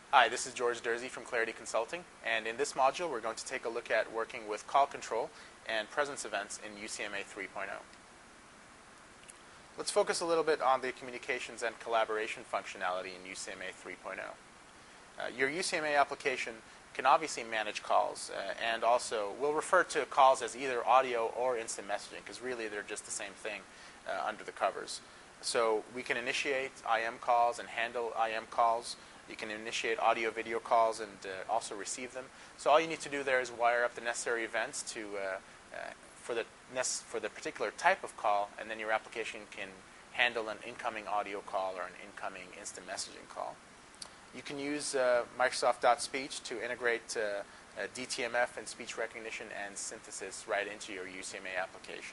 Hi, this is George Dersey from Clarity Consulting, and in this module we're going to take a look at working with call control and presence events in UCMA 3.0. Let's focus a little bit on the communications and collaboration functionality in UCMA 3.0. Your UCMA application can obviously manage calls, and also we'll refer to calls as either audio or instant messaging, because really they're just the same thing under the covers. So we can initiate IM calls and handle IM calls. You can initiate audio-video calls and also receive them. So all you need to do there is wire up the necessary events to for the particular type of call, and then your application can handle an incoming audio call or an incoming instant messaging call. You can use Microsoft.Speech to integrate DTMF and speech recognition and synthesis right into your UCMA application.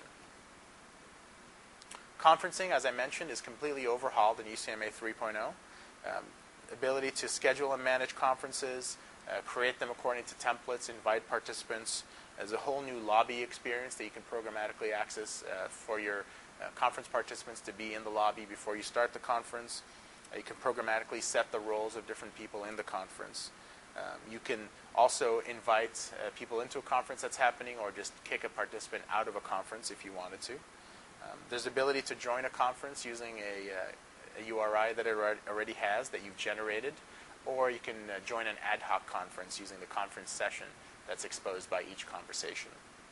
Conferencing, as I mentioned, is completely overhauled in UCMA 3.0. Ability to schedule and manage conferences, create them according to templates, invite participants. There's a whole new lobby experience that you can programmatically access for your conference participants to be in the lobby before you start the conference. You can programmatically set the roles of different people in the conference. You can also invite people into a conference that's happening, or just kick a participant out of a conference if you wanted to. There's ability to join a conference using a URI that it already has that you've generated, or you can join an ad hoc conference using the conference session that's exposed by each conversation.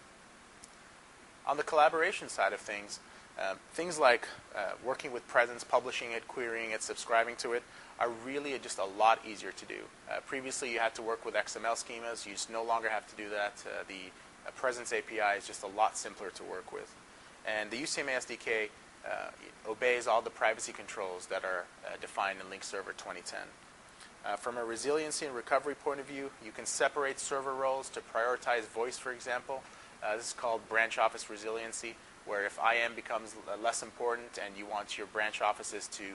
On the collaboration side of things, things like working with Presence, publishing it, querying it, subscribing to it are really just a lot easier to do. Previously you had to work with XML schemas. You just no longer have to do that. The Presence API is just a lot simpler to work with. And the UCMA SDK obeys all the privacy controls that are defined in Link Server 2010. From a resiliency and recovery point of view, you can separate server roles to prioritize voice, for example. This is called branch office resiliency, where if IM becomes less important and you want your branch offices to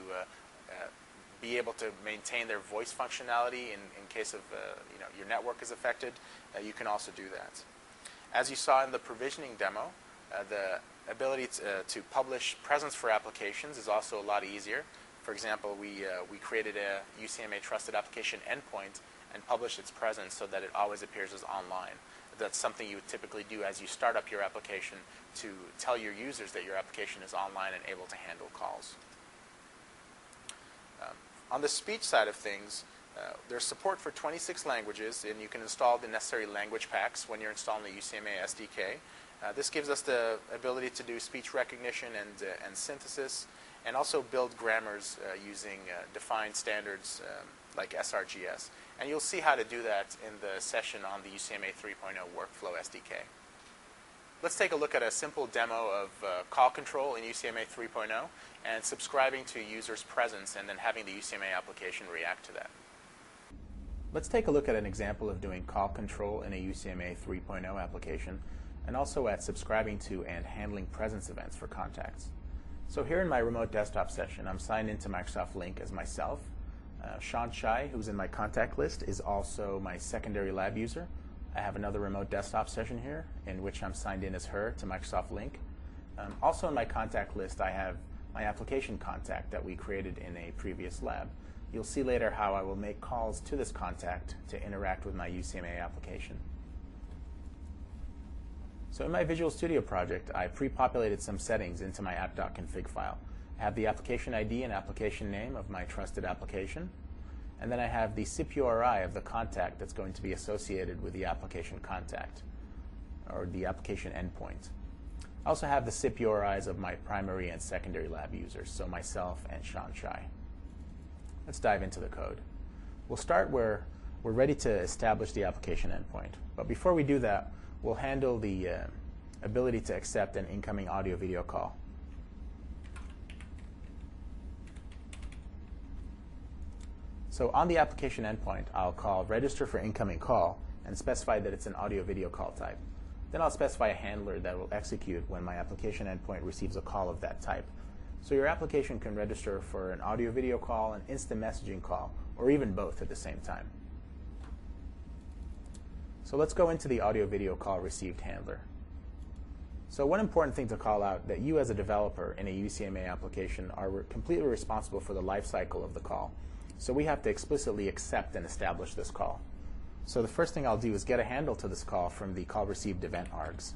be able to maintain their voice functionality in case of your network is affected, you can also do that. As you saw in the provisioning demo, the ability to publish Presence for applications is also a lot easier. For example, we created a UCMA Trusted Application endpoint and published its Presence so that it always appears as online. That's something you would typically do as you start up your application to tell your users that your application is online and able to handle calls. On the speech side of things, there's support for 26 languages, and you can install the necessary language packs when you're installing the UCMA SDK. This gives us the ability to do speech recognition and synthesis, and also build grammars using defined standards like SRGS. And you'll see how to do that in the session on the UCMA 3.0 Workflow SDK. Let's take a look at a simple demo of call control in UCMA 3.0 and subscribing to users' Presence and then having the UCMA application react to that. Let's take a look at an example of doing call control in a UCMA 3.0 application, and also at subscribing to and handling Presence events for contacts. So here in my remote desktop session, I'm signed into Microsoft Link as myself. Sean Chai, who's in my contact list, is also my secondary lab user. I have another remote desktop session here in which I'm signed in as her to Microsoft Link. Also in my contact list, I have my application contact that we created in a previous lab. You'll see later how I will make calls to this contact to interact with my UCMA application. So in my Visual Studio project, I pre-populated some settings into my app.config file. I have the application ID and application name of my trusted application, and then I have the SIP URI of the contact that's going to be associated with the application contact, or the application endpoint. I also have the SIP URIs of my primary and secondary lab users, so myself and Sean Chai. Let's dive into the code. We'll start where we're ready to establish the application endpoint. But before we do that, we'll handle the ability to accept an incoming audio-video call. So on the application endpoint, I'll call register for incoming call and specify that it's an audio-video call type. Then I'll specify a handler that will execute when my application endpoint receives a call of that type. So your application can register for an audio-video call, an instant messaging call, or even both at the same time. So let's go into the audio-video call received handler. So one important thing to call out, that you as a developer in a UCMA application are completely responsible for the life cycle of the call. So we have to explicitly accept and establish this call. So the first thing I'll do is get a handle to this call from the call received event args.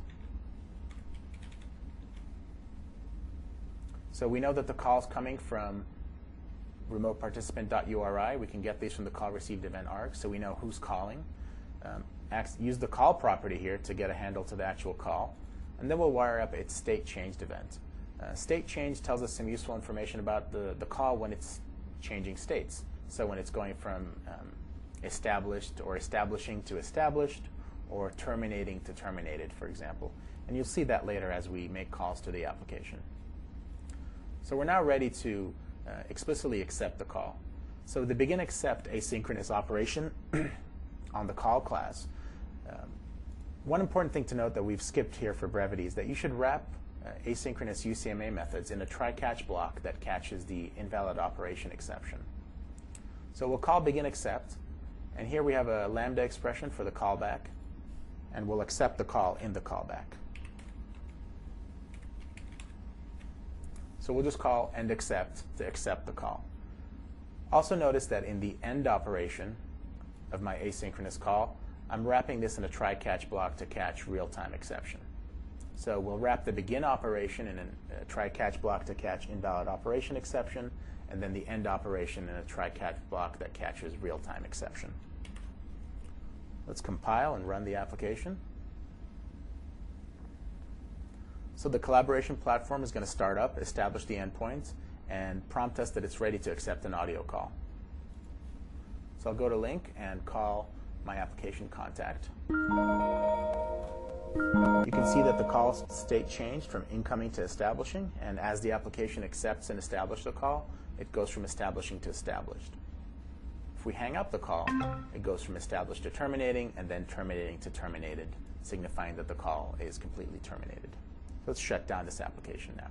So we know that the call is coming from remote participant.uri. We can get these from the call received event arg, so we know who's calling. Use the call property here to get a handle to the actual call. And then we'll wire up its state changed event. State change tells us some useful information about the call when it's changing states. So when it's going from established or establishing to established, or terminating to terminated, for example. And you'll see that later as we make calls to the application. So we're now ready to explicitly accept the call. So the begin accept asynchronous operation on the call class. One important thing to note that we've skipped here for brevity is that you should wrap asynchronous UCMA methods in a try-catch block that catches the invalid operation exception. So we'll call begin accept, and here we have a lambda expression for the callback, and we'll accept the call in the callback. So we'll just call end accept to accept the call. Also notice that in the end operation of my asynchronous call, I'm wrapping this in a try-catch block to catch real-time exception. So we'll wrap the begin operation in a try-catch block to catch invalid operation exception, and then the end operation in a try-catch block that catches real-time exception. Let's compile and run the application. So the collaboration platform is going to start up, establish the endpoint, and prompt us that it's ready to accept an audio call. So I'll go to link and call my application contact. You can see that the call state changed from incoming to establishing, and as the application accepts and establishes the call, it goes from establishing to established. If we hang up the call, it goes from established to terminating, and then terminating to terminated, signifying that the call is completely terminated. Let's shut down this application now.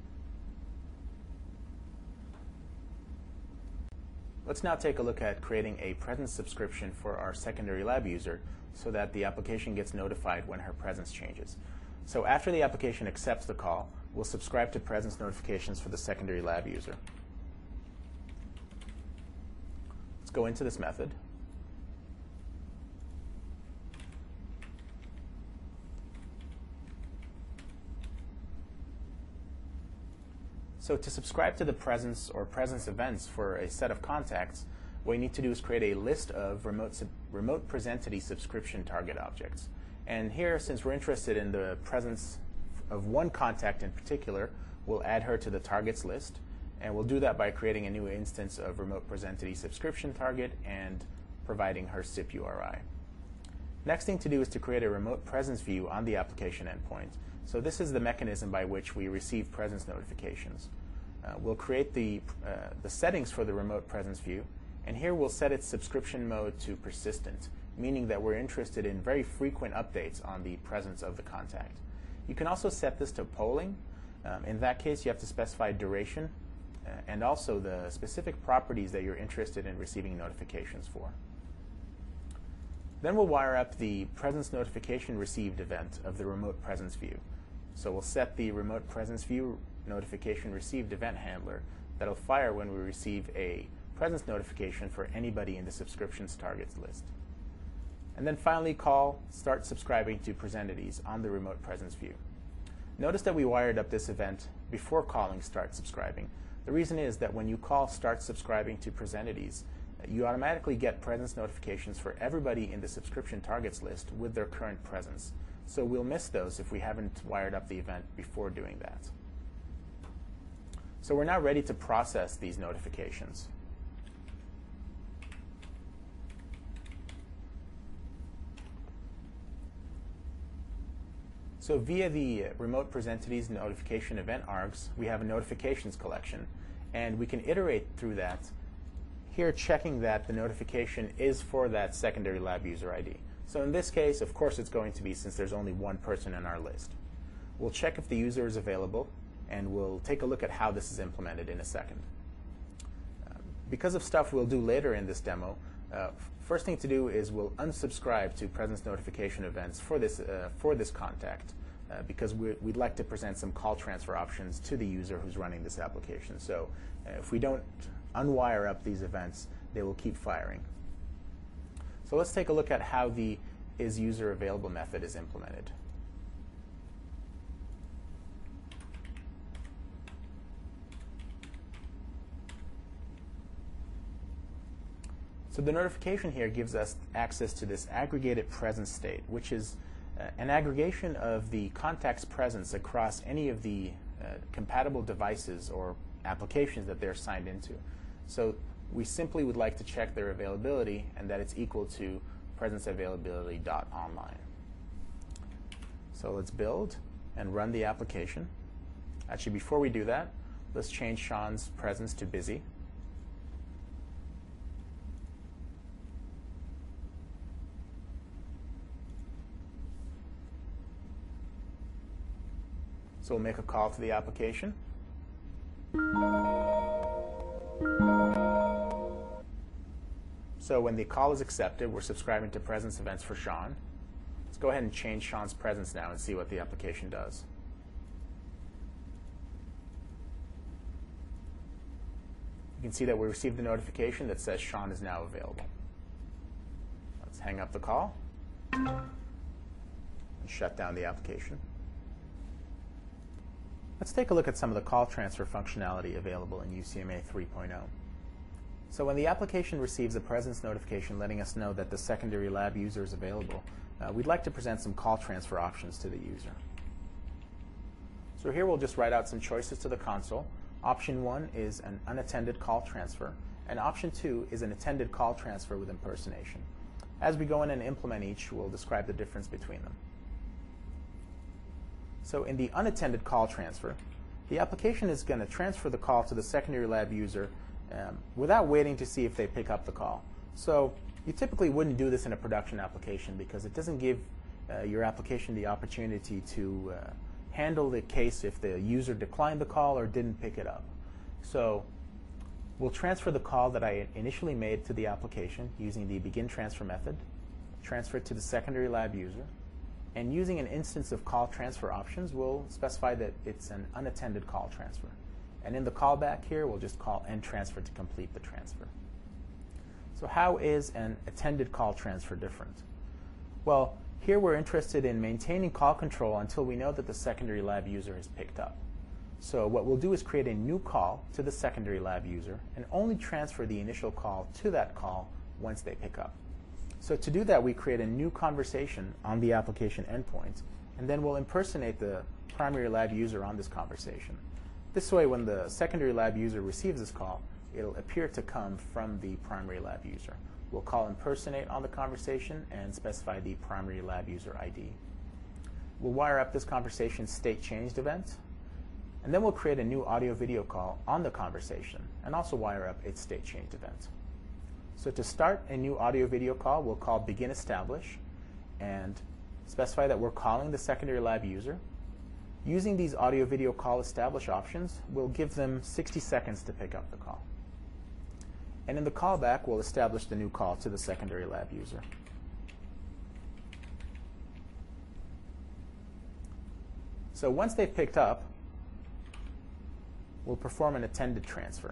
Let's now take a look at creating a presence subscription for our secondary lab user so that the application gets notified when her presence changes. So after the application accepts the call, we'll subscribe to presence notifications for the secondary lab user. Let's go into this method. So to subscribe to the presence or presence events for a set of contacts, what you need to do is create a list of remote presentity subscription target objects. And here, since we're interested in the presence of one contact in particular, we'll add her to the targets list. And we'll do that by creating a new instance of remote presentity subscription target and providing her SIP URI. Next thing to do is to create a remote presence view on the application endpoint. So this is the mechanism by which we receive presence notifications. We'll create the settings for the remote presence view, and here we'll set its subscription mode to persistent, meaning that we're interested in very frequent updates on the presence of the contact. You can also set this to polling. In that case, you have to specify duration and also the specific properties that you're interested in receiving notifications for. Then we'll wire up the presence notification received event of the remote presence view. So we'll set the remote presence view notification received event handler that'll fire when we receive a presence notification for anybody in the subscriptions targets list. And then finally call start subscribing to presentities on the remote presence view. Notice that we wired up this event before calling start subscribing. The reason is that when you call start subscribing to presentities, you automatically get presence notifications for everybody in the subscription targets list with their current presence. So we'll miss those if we haven't wired up the event before doing that. So we're now ready to process these notifications. So via the remote presentities notification event args, we have a notifications collection, and we can iterate through that, here checking that the notification is for that secondary lab user ID. So in this case, of course it's going to be, since there's only one person in our list. We'll check if the user is available, and we'll take a look at how this is implemented in a second. Because of stuff we'll do later in this demo, first thing to do is we'll unsubscribe to presence notification events for this contact, because we'd like to present some call transfer options to the user who's running this application. So if we don't unwire up these events, they will keep firing. So let's take a look at how the isUserAvailable method is implemented. So the notification here gives us access to this aggregated presence state, which is an aggregation of the contact's presence across any of the compatible devices or applications that they're signed into. So we simply would like to check their availability and that it's equal to presenceavailability.online. So let's build and run the application. Actually, before we do that, let's change Sean's presence to busy. So we'll make a call to the application. So when the call is accepted, we're subscribing to presence events for Sean. Let's go ahead and change Sean's presence now and see what the application does. You can see that we received a notification that says Sean is now available. Let's hang up the call and shut down the application. Let's take a look at some of the call transfer functionality available in UCMA 3.0. So when the application receives a presence notification letting us know that the secondary lab user is available, we'd like to present some call transfer options to the user. So here we'll just write out some choices to the console. Option 1 is an unattended call transfer, and option 2 is an attended call transfer with impersonation. As we go in and implement each, we'll describe the difference between them. So in the unattended call transfer, the application is going to transfer the call to the secondary lab user without waiting to see if they pick up the call. So you typically wouldn't do this in a production application because it doesn't give your application the opportunity to handle the case if the user declined the call or didn't pick it up. So we'll transfer the call that I initially made to the application using the begin transfer method, transfer it to the secondary lab user, and using an instance of call transfer options, we'll specify that it's an unattended call transfer. And in the callback here, we'll just call end transfer to complete the transfer. So how is an attended call transfer different? Well, here we're interested in maintaining call control until we know that the secondary lab user has picked up. So what we'll do is create a new call to the secondary lab user and only transfer the initial call to that call once they pick up. So to do that, we create a new conversation on the application endpoint, and then we'll impersonate the primary lab user on this conversation. This way, when the secondary lab user receives this call, it'll appear to come from the primary lab user. We'll call impersonate on the conversation and specify the primary lab user ID. We'll wire up this conversation state changed event, and then we'll create a new audio-video call on the conversation and also wire up its state changed event. So to start a new audio-video call, we'll call begin establish and specify that we're calling the secondary lab user. Using these audio-video call establish options, we'll give them 60 seconds to pick up the call. And in the callback, we'll establish the new call to the secondary lab user. So once they've picked up, we'll perform an attended transfer.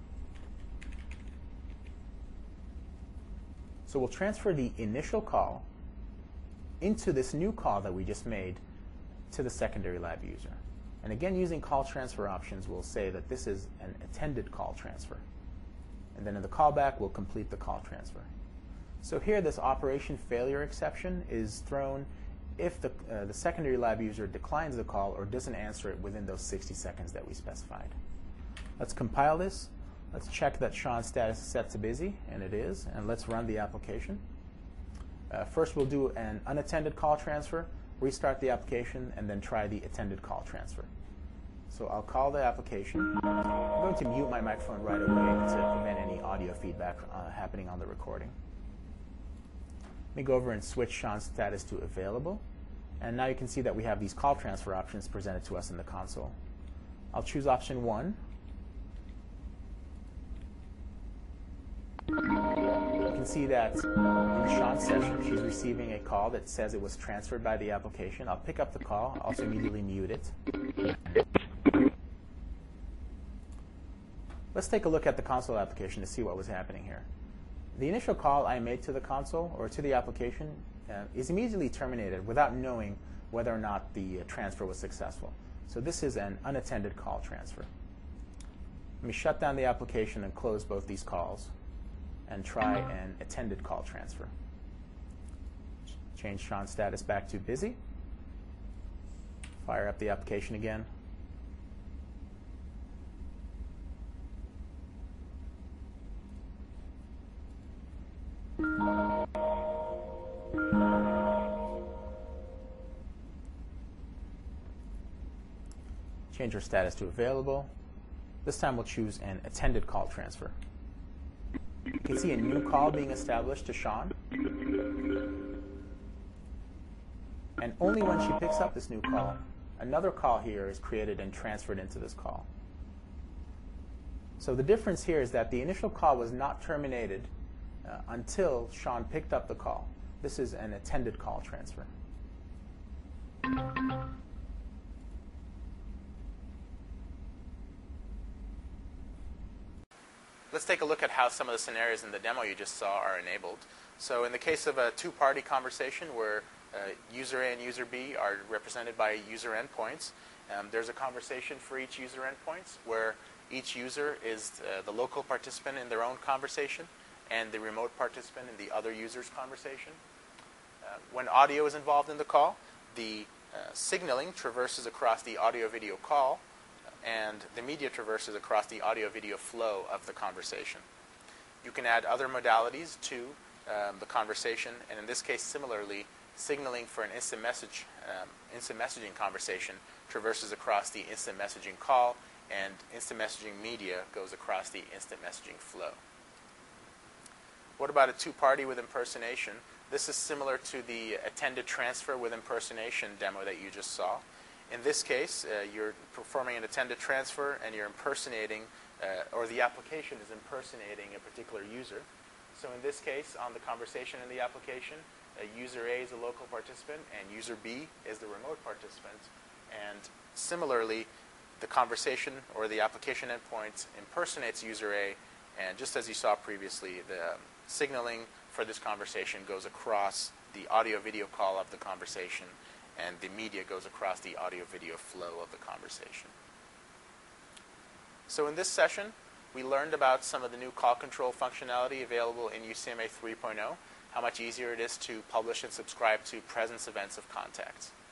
So we'll transfer the initial call into this new call that we just made to the secondary lab user. And again, using call transfer options, we'll say that this is an attended call transfer. And then in the callback, we'll complete the call transfer. So here, this operation failure exception is thrown if the secondary lab user declines the call or doesn't answer it within those 60 seconds that we specified. Let's compile this. Let's check that Sean's status is set to busy, and it is, and let's run the application. First, we'll do an unattended call transfer, restart the application, and then try the attended call transfer. So I'll call the application. I'm going to mute my microphone right away to prevent any audio feedback happening on the recording. Let me go over and switch Sean's status to available. And now you can see that we have these call transfer options presented to us in the console. I'll choose option 1. You can see that in Sean's session, she's receiving a call that says it was transferred by the application. I'll pick up the call, also immediately mute it. Let's take a look at the console application to see what was happening here. The initial call I made to the console or to the application is immediately terminated without knowing whether or not the transfer was successful. So this is an unattended call transfer. Let me shut down the application and close both these calls and try an attended call transfer. Change Sean's status back to busy. Fire up the application again. Change our status to available. This time we'll choose an attended call transfer. You can see a new call being established to Sean. And only when she picks up this new call, another call here is created and transferred into this call. So the difference here is that the initial call was not terminated until Sean picked up the call. This is an attended call transfer. Let's take a look at how some of the scenarios in the demo you just saw are enabled. So in the case of a two-party conversation where user A and user B are represented by user endpoints, there's a conversation for each user endpoints where each user is the local participant in their own conversation and the remote participant in the other user's conversation. When audio is involved in the call, the signaling traverses across the audio-video call, and the media traverses across the audio-video flow of the conversation. You can add other modalities to the conversation, and in this case, similarly, signaling for an instant messaging conversation traverses across the instant messaging call, and instant messaging media goes across the instant messaging flow. What about a two-party with impersonation? This is similar to the attended transfer with impersonation demo that you just saw. In this case, you're performing an attended transfer and you're impersonating, or the application is impersonating a particular user. So in this case, on the conversation in the application, user A is a local participant and user B is the remote participant. And similarly, the conversation or the application endpoint impersonates user A, and just as you saw previously, the signaling for this conversation goes across the audio-video call of the conversation, and the media goes across the audio-video flow of the conversation. So in this session, we learned about some of the new call control functionality available in UCMA 3.0, how much easier it is to publish and subscribe to presence events of contacts.